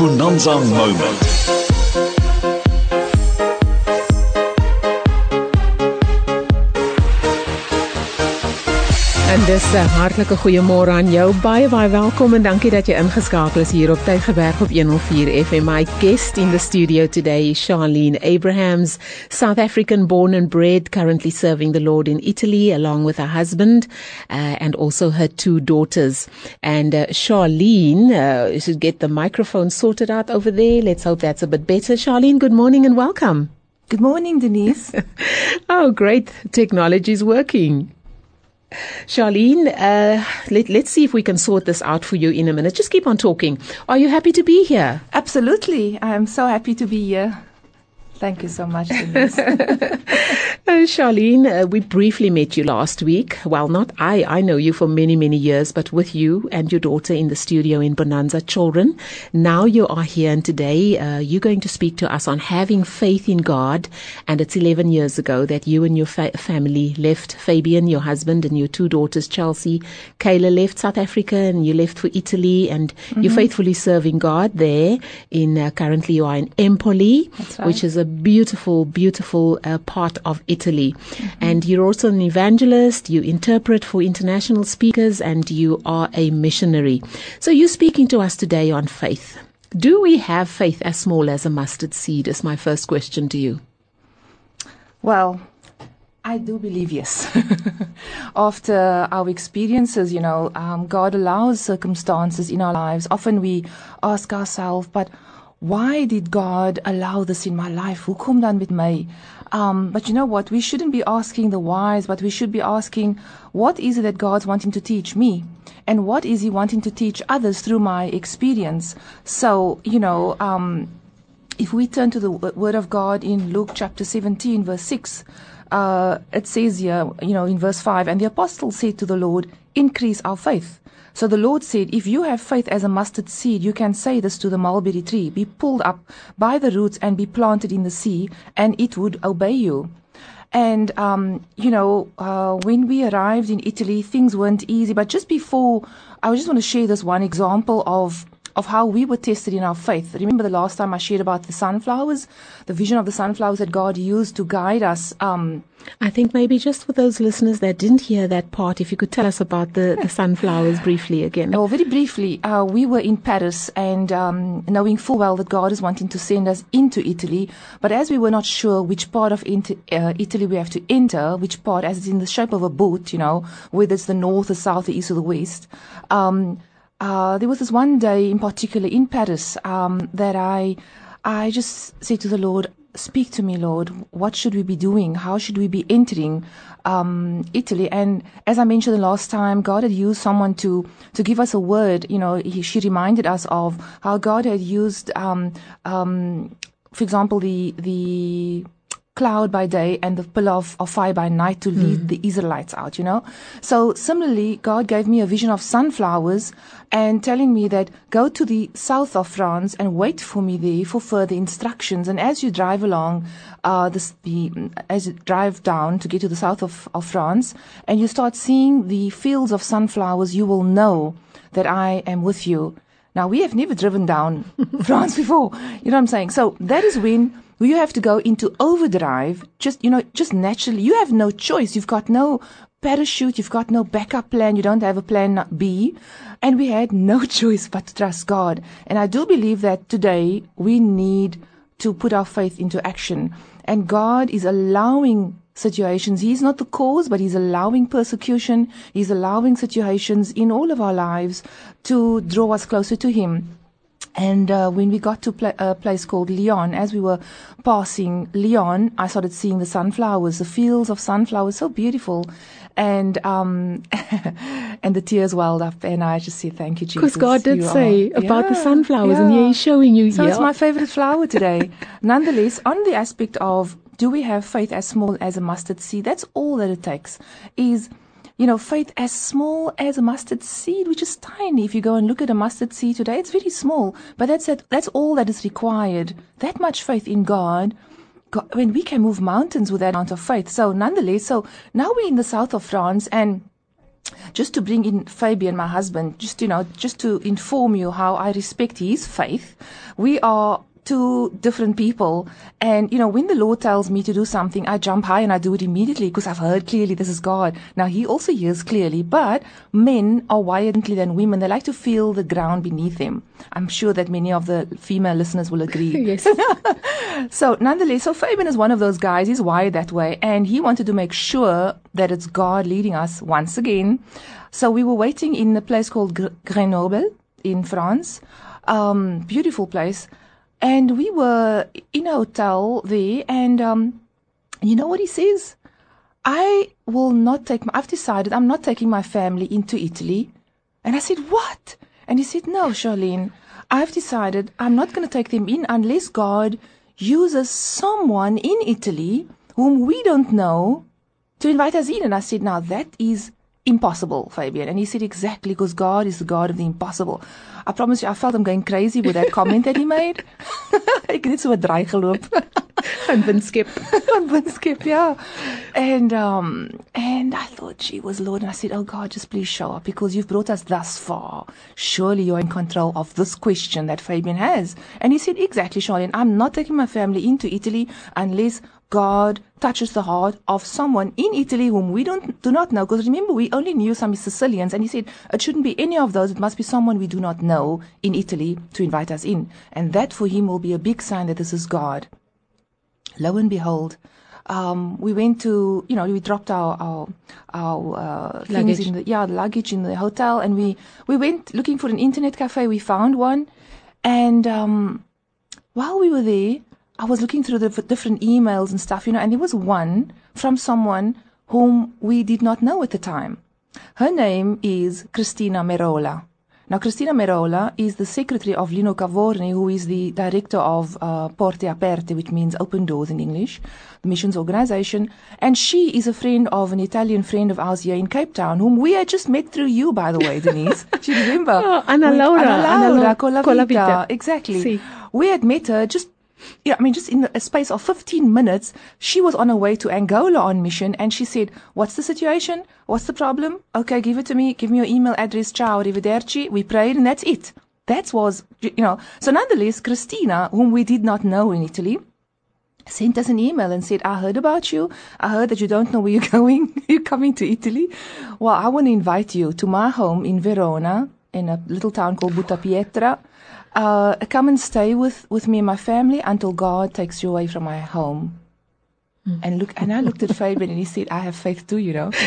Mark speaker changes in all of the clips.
Speaker 1: Bonanza Moment.
Speaker 2: En dis 'n hartlike goeiemôre aan jou. Baie welkom en dankie dat jy ingeskakel is hier op Tygerberg op 104 FM. My guest in the studio today is Charlene Abrahams, South African born and bred, currently serving the Lord in Italy along with her husband and also her two daughters. And Charlene, should get the microphone sorted out over there. Let's hope that's a bit better. Charlene, good morning and welcome.
Speaker 3: Good morning, Denise.
Speaker 2: Oh, great. Technology is working. Charlene, let's see if we can sort this out for you in a minute. Just keep on talking. Are you happy to be here?
Speaker 3: Absolutely. I am so happy to be here. Thank you so much, Denise.
Speaker 2: Charlene, we briefly met you last week. Well, not I know you for many, many years, but with you and your daughter in the studio in Bonanza Children. Now you are here, and today you're going to speak to us on having faith in God. And it's 11 years ago that you and your family left. Fabian, your husband, and your two daughters, Chelsea, Kayla, left South Africa, and you left for Italy, and you're faithfully serving God there. Currently you are in Empoli,
Speaker 3: right,
Speaker 2: which is a beautiful, beautiful part of Italy. And you're also an evangelist, you interpret for international speakers, and you are a missionary. So you're speaking to us today on faith. Do we have faith as small as a mustard seed, is my first question to you.
Speaker 3: Well, I do believe yes. After our experiences, God allows circumstances in our lives. Often we ask ourselves, but why did God allow this in my life? Hoekom dan met my? But you know what? We shouldn't be asking the whys, but we should be asking, what is it that God's wanting to teach me? And what is He wanting to teach others through my experience? So, if we turn to the Word of God in Luke chapter 17, verse 6, it says here, in verse 5, and the apostle said to the Lord, increase our faith. So the Lord said, if you have faith as a mustard seed, you can say this to the mulberry tree, be pulled up by the roots and be planted in the sea, and it would obey you. And, when we arrived in Italy, things weren't easy. But just before, I just want to share this one example of how we were tested in our faith. Remember the last time I shared about the sunflowers, the vision of the sunflowers that God used to guide us.
Speaker 2: I think maybe just for those listeners that didn't hear that part, if you could tell us about the sunflowers briefly again.
Speaker 3: Oh, very briefly, we were in Paris and knowing full well that God is wanting to send us into Italy, but as we were not sure which part of Italy we have to enter, which part, as it's in the shape of a boot, whether it's the north, the south, the east, or the west, there was this one day in particular in Paris that I just said to the Lord, speak to me, Lord. What should we be doing? How should we be entering Italy? And as I mentioned the last time, God had used someone to give us a word. She reminded us of how God had used, for example, the cloud by day and the pillar of fire by night to lead the Israelites out, So similarly, God gave me a vision of sunflowers and telling me that go to the south of France and wait for me there for further instructions. And as you drive along, as you drive down to get to the south of France and you start seeing the fields of sunflowers, you will know that I am with you. Now, we have never driven down France before. You know what I'm saying? So that is when you have to go into overdrive, just naturally. You have no choice. You've got no parachute. You've got no backup plan. You don't have a plan B. And we had no choice but to trust God. And I do believe that today we need to put our faith into action. And God is allowing situations. He's not the cause, but He's allowing persecution. He's allowing situations in all of our lives to draw us closer to Him. And when we got to a place called Lyon, as we were passing Lyon, I started seeing the sunflowers, the fields of sunflowers, so beautiful. And and the tears welled up, and I just said, thank you, Jesus.
Speaker 2: Because God did say about the sunflowers, and He's showing you.
Speaker 3: So it's my favorite flower today. Nonetheless, on the aspect of, do we have faith as small as a mustard seed? That's all that it takes, is faith as small as a mustard seed, which is tiny. If you go and look at a mustard seed today, it's very small, but that's all that is required. That much faith in God, when we can move mountains with that amount of faith. So nonetheless, now we're in the south of France, and just to bring in Fabian, my husband, just to inform you how I respect his faith. We are two different people, and when the Lord tells me to do something, I jump high and I do it immediately because I've heard clearly this is God. Now he also hears clearly, but men are wired differently than women. They like to feel the ground beneath them. I'm sure that many of the female listeners will agree.
Speaker 2: Yes.
Speaker 3: So nonetheless, Fabian is one of those guys. He's wired that way, and he wanted to make sure that it's God leading us once again. So we were waiting in a place called Grenoble in France. Beautiful place. And we were in a hotel there, and you know what he says? I've decided I'm not taking my family into Italy. And I said, what? And he said, no, Charlene, I've decided I'm not going to take them in unless God uses someone in Italy whom we don't know to invite us in. And I said, now that is impossible, Fabian. And he said, exactly, because God is the God of the impossible. I promise you, I felt I'm going crazy with that comment that he made. Ek het net so 'n draai geloop.
Speaker 2: Aan Winskep.
Speaker 3: On Winskep, yeah. And I thought, gee whiz, Lord. And I said, oh God, just please show up, because you've brought us thus far. Surely you're in control of this question that Fabian has. And he said, exactly, Charlene, I'm not taking my family into Italy unless God touches the heart of someone in Italy whom we do not know. Because remember, we only knew some Sicilians, and he said it shouldn't be any of those. It must be someone we do not know in Italy to invite us in. And that for him will be a big sign that this is God. Lo and behold, we went to, we dropped our things
Speaker 2: Luggage.
Speaker 3: in the luggage in the hotel, and we went looking for an internet cafe. We found one, and while we were there, I was looking through the different emails and stuff, and there was one from someone whom we did not know at the time. Her name is Cristina Merola. Now, Cristina Merola is the secretary of Lino Cavorni, who is the director of Porte Aperte, which means open doors in English, the missions organization. And she is a friend of an Italian friend of ours here in Cape Town, whom we had just met through you, by the way, Denise. Do you remember?
Speaker 2: Oh, Anna Laura
Speaker 3: Colavita. Exactly.
Speaker 2: Si.
Speaker 3: We had met her just in a space of 15 minutes. She was on her way to Angola on mission, and she said, what's the situation? What's the problem? Okay, give it to me. Give me your email address. Ciao, arrivederci. We prayed, and that's it. That was, So nonetheless, Christina, whom we did not know in Italy, sent us an email and said, I heard about you. I heard that you don't know where you're going. You're coming to Italy. Well, I want to invite you to my home in Verona, in a little town called Buttapietra. Come and stay with me and my family until God takes you away from my home. And I looked at Fabian, and he said, I have faith too,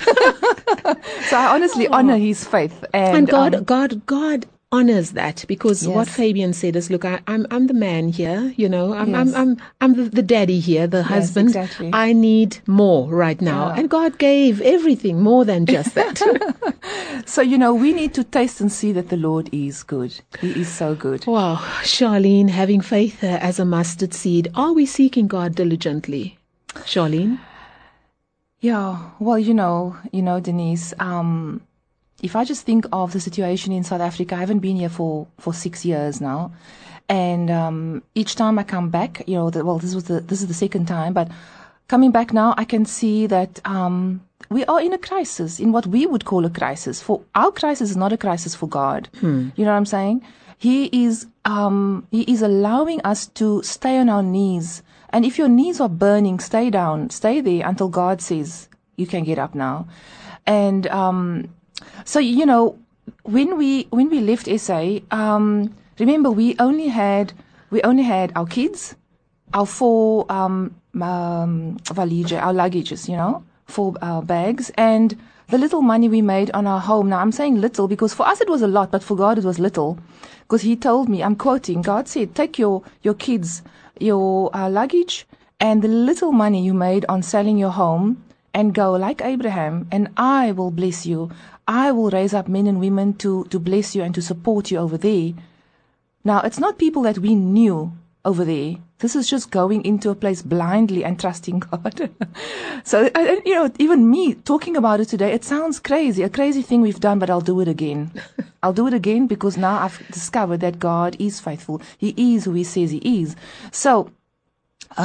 Speaker 3: So I honestly honor his faith.
Speaker 2: And God honors that, because
Speaker 3: Yes.
Speaker 2: what Fabian said is, look, I'm the man here,
Speaker 3: Yes.
Speaker 2: I'm the daddy here, the husband.
Speaker 3: exactly.
Speaker 2: I need more right now.
Speaker 3: Yeah.
Speaker 2: And God gave everything more than just that.
Speaker 3: So, we need to taste and see that the Lord is good. He is so good.
Speaker 2: Wow, Charlene, having faith as a mustard seed. Are we seeking God diligently? Charlene?
Speaker 3: Yeah, well, Denise, if I just think of the situation in South Africa, I haven't been here for 6 years now. And each time I come back, this is the second time, but coming back now, I can see that we are in a crisis, in what we would call a crisis. For our crisis is not a crisis for God. You know what I'm saying? He is allowing us to stay on our knees. And if your knees are burning, stay down, stay there until God says you can get up now. And so when we left SA, remember we only had our kids, our 4 valigie, our luggages, 4 bags, and the little money we made on our home. Now I'm saying little because for us it was a lot, but for God it was little, because He told me, I'm quoting, God said, take your kids, your luggage, and the little money you made on selling your home, and go like Abraham, and I will bless you. I will raise up men and women to bless you and to support you over there. Now, it's not people that we knew over there. This is just going into a place blindly and trusting God. So, even me talking about it today, it sounds crazy, a crazy thing we've done, but I'll do it again. I'll do it again because now I've discovered that God is faithful. He is who He says He is. So,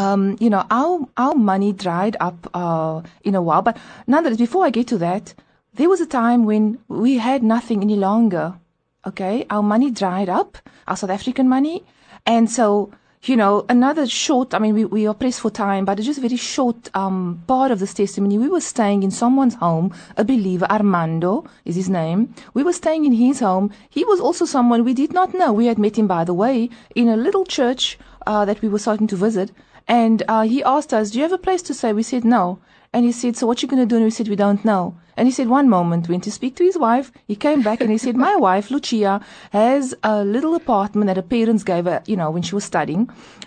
Speaker 3: our money dried up in a while. But nonetheless, before I get to that, there was a time when we had nothing any longer. Okay, our money dried up, our South African money, and so, another short, we are pressed for time, but just a very short part of this testimony. We were staying in someone's home, a believer, Armando is his name. We were staying in his home. He was also someone we did not know. We had met him, by the way, in a little church that we were starting to visit, and he asked us, do you have a place to stay? We said, no. And he said, so what you going to do? And we said, we don't know. And he said, one moment, went to speak to his wife. He came back and he said, my wife, Lucia, has a little apartment that her parents gave her, when she was studying,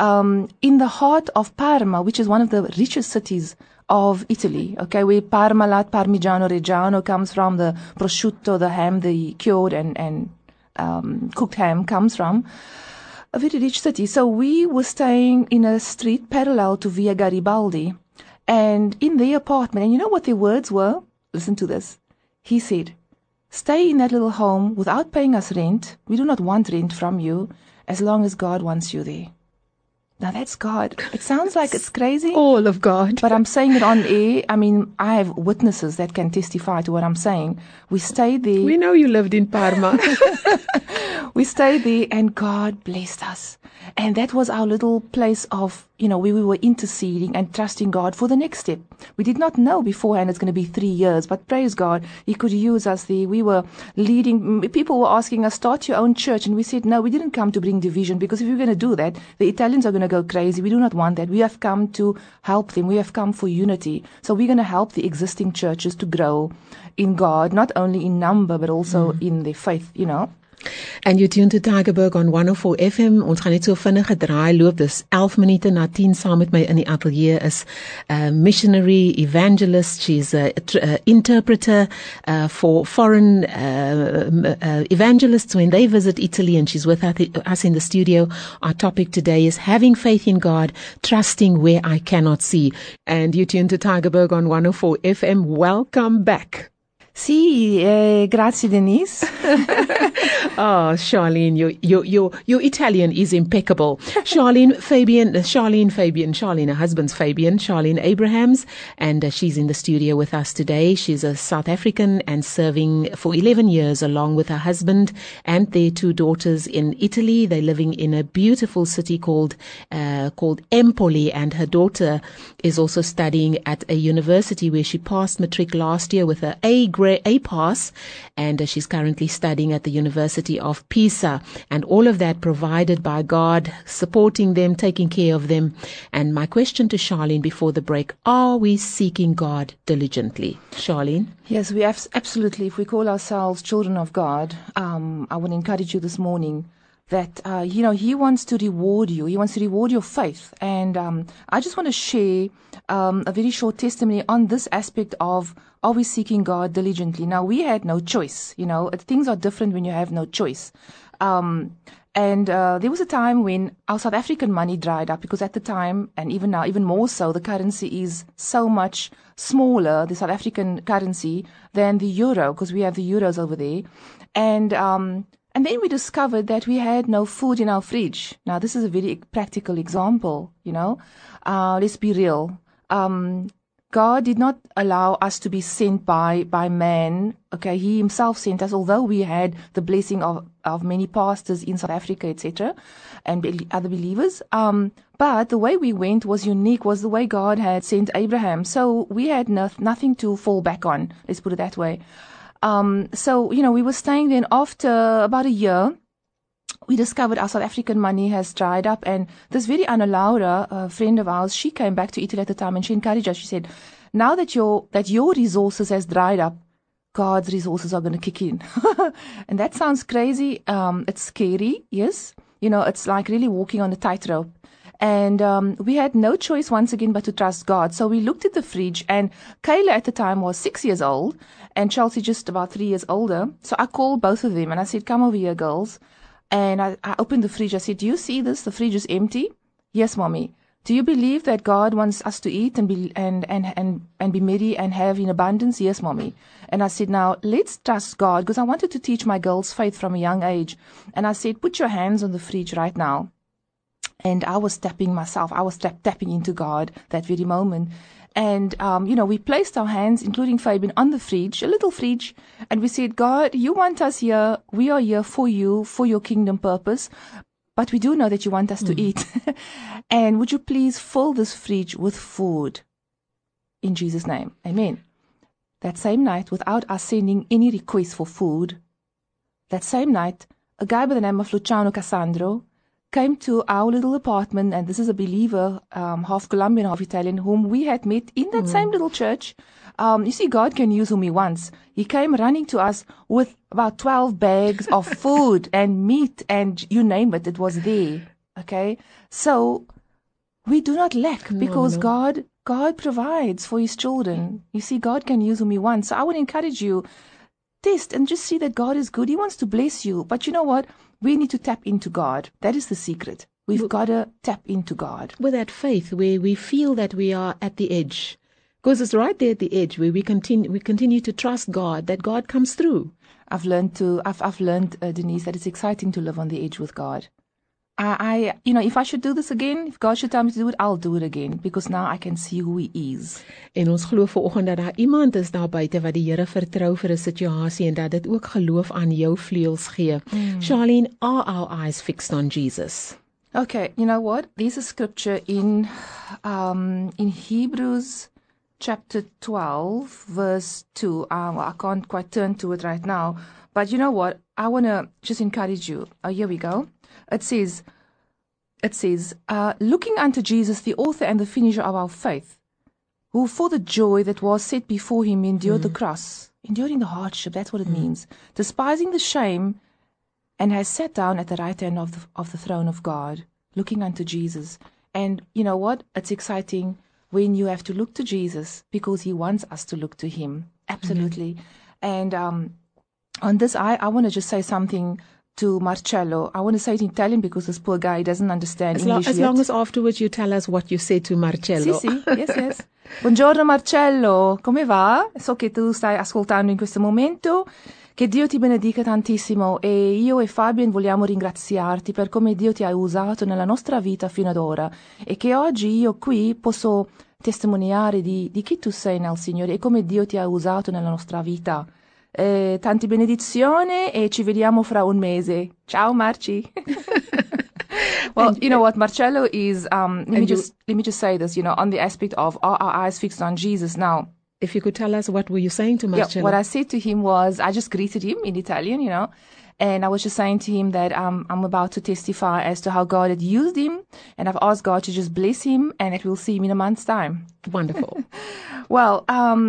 Speaker 3: in the heart of Parma, which is one of the richest cities of Italy. Okay, where Parmalat, Parmigiano Reggiano comes from, the prosciutto, the ham, the cured and cooked ham comes from. A very rich city. So we were staying in a street parallel to Via Garibaldi. And in their apartment, and you know what their words were? Listen to this. He said, stay in that little home without paying us rent. We do not want rent from you as long as God wants you there. Now that's God. It sounds like it's crazy.
Speaker 2: All of God.
Speaker 3: But I'm saying it on air. I have witnesses that can testify to what I'm saying. We stayed there.
Speaker 2: We know you lived in Parma.
Speaker 3: We stayed there and God blessed us. And that was our little place of, where we were interceding and trusting God for the next step. We did not know beforehand it's going to be 3 years, but praise God, He could use us there. We were leading, people were asking us, start your own church. And we said, no, we didn't come to bring division, because if you're going to do that, the Italians are going to go crazy. We do not want that. We have come to help them. We have come for unity. So we're going to help the existing churches to grow in God, not only in number, but also in their faith,
Speaker 2: And you tune to Tygerberg on 104 FM. Ons gaan net so vinnige draai loop. Dis 11 minute na 10. Saam met my in die atelier is missionary evangelist. She's a interpreter for foreign evangelists when they visit Italy, and she's with us in the studio. Our topic today is having faith in God, trusting where I cannot see. And you tune to Tygerberg on 104 FM. Welcome back.
Speaker 3: Sì, grazie Denise.
Speaker 2: Oh, Charlene, your Italian is impeccable. Charlene, her husband's Fabian, Charlene Abrahams, and she's in the studio with us today. She's a South African and serving for 11 years along with her husband and their 2 daughters in Italy. They're living in a beautiful city called Empoli, and her daughter is also studying at a university where she passed matric last year with her A pass, and she's currently studying at the University of Pisa, and all of that provided by God, supporting them, taking care of them. And my question to Charlene before the break, are we seeking God diligently? Charlene?
Speaker 3: Yes, we absolutely. If we call ourselves children of God, I want to encourage you this morning that, He wants to reward you. He wants to reward your faith. And I just want to share a very short testimony on this aspect of, are we seeking God diligently? Now, we had no choice. Things are different when you have no choice. And there was a time when our South African money dried up, because at the time, and even now, even more so, the currency is so much smaller, the South African currency, than the euro, because we have the euros over there. And then we discovered that we had no food in our fridge. Now, this is a very practical example, Let's be real. God did not allow us to be sent by man. Okay, He Himself sent us, although we had the blessing of many pastors in South Africa, etc., and other believers. But the way we went was unique, was the way God had sent Abraham. So we had nothing to fall back on, let's put it that way. We were staying there, and after about a year, we discovered our South African money has dried up. And this very Anna Laura, a friend of ours, she came back to Italy at the time, and she encouraged us. She said, now that your resources has dried up, God's resources are going to kick in. And that sounds crazy. It's scary. Yes. It's like really walking on a tightrope. And we had no choice once again but to trust God. So we looked at the fridge, and Kayla at the time was 6 years old and Chelsea just about 3 years older. So I called both of them and I said, come over here, girls. And I opened the fridge. I said, do you see this? The fridge is empty. Yes, Mommy. Do you believe that God wants us to eat and be merry and have in abundance? Yes, Mommy. And I said, now let's trust God, because I wanted to teach my girls faith from a young age. And I said, put your hands on the fridge right now. And I was tapping myself. I was tapping into God that very moment. And, we placed our hands, including Fabian, on the fridge, a little fridge, and we said, God, you want us here. We are here for you, for your kingdom purpose. But we do know that you want us to eat. And would you please fill this fridge with food? In Jesus' name. Amen. That same night, without us sending any request for food, that same night, a guy by the name of Luciano Cassandro came to our little apartment, and this is a believer, half Colombian, half Italian, whom we had met in that same little church. You see, God can use whom He wants. He came running to us with about 12 bags of food and meat, and you name it, it was there. Okay? So, we do not lack because God provides for His children. You see, God can use whom He wants. So I would encourage you, test and just see that God is good. He wants to bless you. But you know what? We need to tap into God. That is the secret. We've got to tap into God.
Speaker 2: With that faith where we feel that we are at the edge. Because it's right there at the edge where we continue to trust God, that God comes through.
Speaker 3: I've learned, Denise, that it's exciting to live on the edge with God. If I should do this again, if God should tell me to do it, I'll do it again, because now I can see who He is.
Speaker 2: En ons glo vanoggend dat daar iemand is daar buite wat die Here vertrou vir 'n situasie en dat dit ook geloof aan jou vleuels gee. Charlene, are our eyes fixed on Jesus?
Speaker 3: Okay, you know what? There's a scripture in Hebrews chapter 12, verse 2. I can't quite turn to it right now, but you know what? I want to just encourage you. Here we go. It says, looking unto Jesus, the author and the finisher of our faith, who for the joy that was set before Him endured the cross, enduring the hardship, that's what it means, despising the shame, and has sat down at the right hand of the throne of God, looking unto Jesus. And you know what? It's exciting when you have to look to Jesus, because He wants us to look to Him. Absolutely. And on this, I want to just say something to Marcello. I want to say it in Italian because this poor guy doesn't understand English
Speaker 2: as long as afterwards you tell us what you said to Marcello.
Speaker 3: Sì, yes. Buongiorno Marcello, come va? So che tu stai ascoltando in questo momento. Che Dio ti benedica tantissimo, e io e Fabian vogliamo ringraziarti per come Dio ti ha usato nella nostra vita fino ad ora, e che oggi io qui posso testimoniare di chi tu sei nel Signore e come Dio ti ha usato nella nostra vita. Tante benedizioni e ci vediamo fra un mese. Ciao Marci. Well, you know what, Marcello is, let me just say this, on the aspect of are our eyes fixed on Jesus now.
Speaker 2: If you could tell us, what were you saying to Marcello?
Speaker 3: Yeah, what I said to him was, I just greeted him in Italian, and I was just saying to him that I'm about to testify as to how God had used him, and I've asked God to just bless him, and that we'll see him in a month's time.
Speaker 2: Wonderful.
Speaker 3: Well,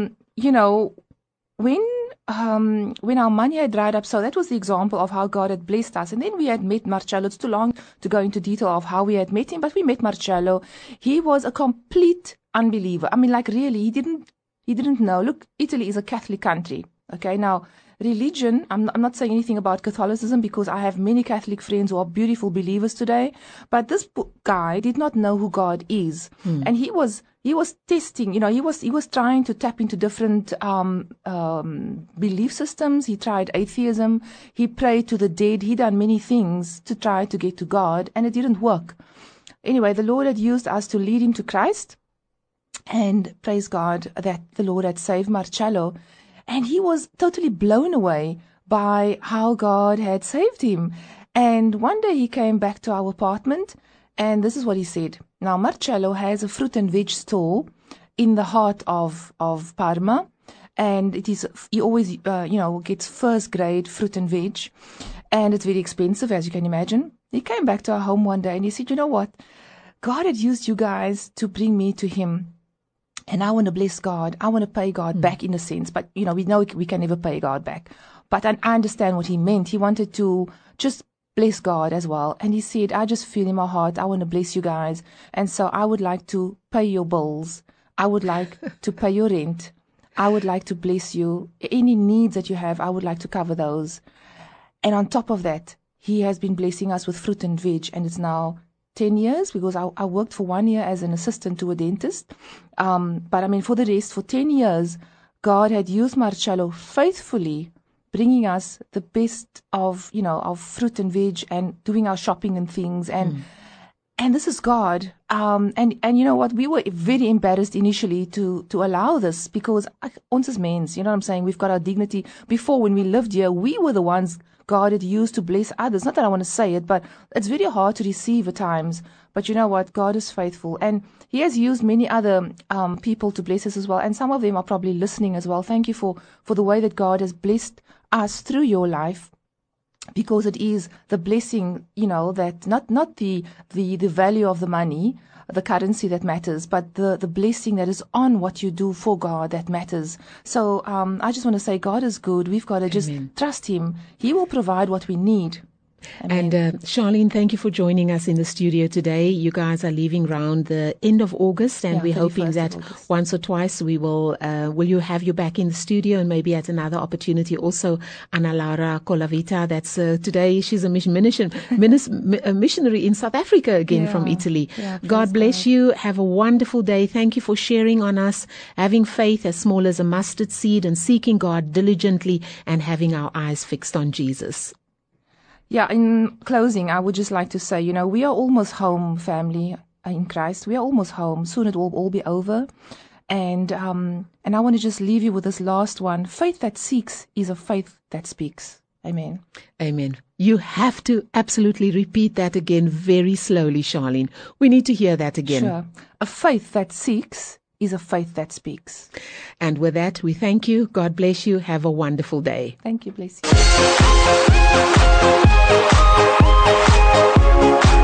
Speaker 3: when our money had dried up, so that was the example of how God had blessed us. And then we had met Marcello. It's too long to go into detail of how we had met him, but we met Marcello. He was a complete unbeliever. I mean, like, really, he didn't know. Look, Italy is a Catholic country. Okay, now, religion, I'm not saying anything about Catholicism, because I have many Catholic friends who are beautiful believers today, but this guy did not know who God is. And he was testing, he was trying to tap into different belief systems. He tried atheism, he prayed to the dead, he done many things to try to get to God, and it didn't work. Anyway, the Lord had used us to lead him to Christ, and praise God that the Lord had saved Marcello. And he was totally blown away by how God had saved him. And one day he came back to our apartment, and this is what he said. Now, Marcello has a fruit and veg store in the heart of Parma, and he always, gets first grade fruit and veg, and it's very expensive, as you can imagine. He came back to our home one day, and he said, you know what? God had used you guys to bring me to Him. And I want to bless God. I want to pay God back, in a sense. But, we know we can never pay God back. But I understand what he meant. He wanted to just bless God as well. And he said, I just feel in my heart, I want to bless you guys. And so I would like to pay your bills. I would like to pay your rent. I would like to bless you. Any needs that you have, I would like to cover those. And on top of that, he has been blessing us with fruit and veg. And it's now 10 years, because I worked for 1 year as an assistant to a dentist. But I mean, for the rest, for 10 years, God had used Marcello faithfully, bringing us the best of fruit and veg, and doing our shopping and things. And And this is God. And you know what? We were very embarrassed initially to allow this, because ons is mens, you know what I'm saying? We've got our dignity. Before, when we lived here, we were the ones God had used to bless others. Not that I want to say it, but it's very hard to receive at times. But you know what? God is faithful. And He has used many other people to bless us as well. And some of them are probably listening as well. Thank you for the way that God has blessed us through your life. Because it is the blessing, you know, that not the value of the money, the currency that matters, but the blessing that is on what you do for God that matters. So I just want to say God is good. We've got to just trust Him. He will provide what we need.
Speaker 2: Amen. And Charlene, thank you for joining us in the studio today. You guys are leaving around the end of August, and we're hoping that once or twice we will have you back in the studio, and maybe at another opportunity also Ana Laura Colavita. That's today she's a missionary in South Africa again from Italy. God bless you. Have a wonderful day. Thank you for sharing on us, having faith as small as a mustard seed, and seeking God diligently, and having our eyes fixed on Jesus.
Speaker 3: Yeah, in closing, I would just like to say, you know, we are almost home, family in Christ. We are almost home. Soon it will all be over. And I want to just leave you with this last one. Faith that seeks is a faith that speaks. Amen.
Speaker 2: Amen. You have to absolutely repeat that again very slowly, Charlene. We need to hear that again.
Speaker 3: Sure. A faith that seeks is a faith that speaks.
Speaker 2: And with that, we thank you. God bless you. Have a wonderful day.
Speaker 3: Thank you. Bless you.